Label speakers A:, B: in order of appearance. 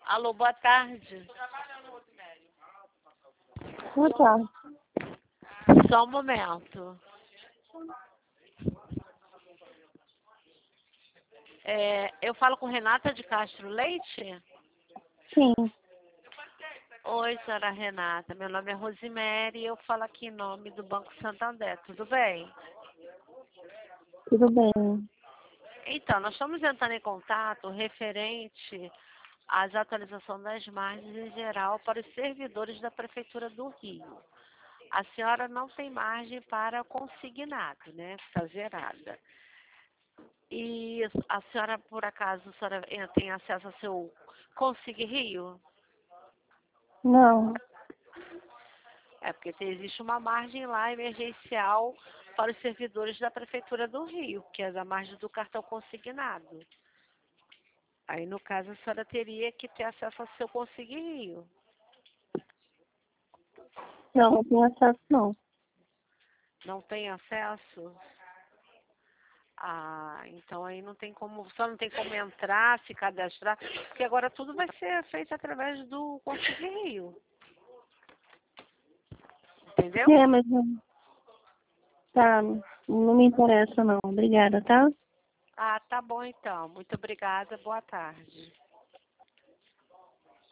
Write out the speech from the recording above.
A: Alô, boa tarde.
B: Boa tarde.
A: Só um momento. Eu falo com Renata de Castro Leite?
B: Sim,
A: Oi, senhora Renata. Meu nome é Rosemary e eu falo aqui em nome do Banco Santander. Tudo bem?
B: tudo bem.
A: Então, nós estamos entrando em contato referente às atualizações das margens em geral para os servidores da Prefeitura do Rio. A senhora não tem margem para consignado, né? Está zerada. E a senhora, por acaso, a senhora tem acesso ao seu Consigne Rio?
B: Não,
A: É porque existe uma margem lá emergencial para os servidores da Prefeitura do Rio, que é a margem do cartão consignado. Aí, no caso, a senhora teria que ter acesso ao seu Consigne Rio.
B: não tenho acesso não.
A: Não tem acesso? Ah, então aí não tem como, só não tem como entrar, se cadastrar, porque agora tudo vai ser feito através do Consigne Rio. Entendeu?
B: Mas não, tá, não me interessa não. Obrigada, tá?
A: Ah, tá bom então. Muito obrigada. Boa tarde.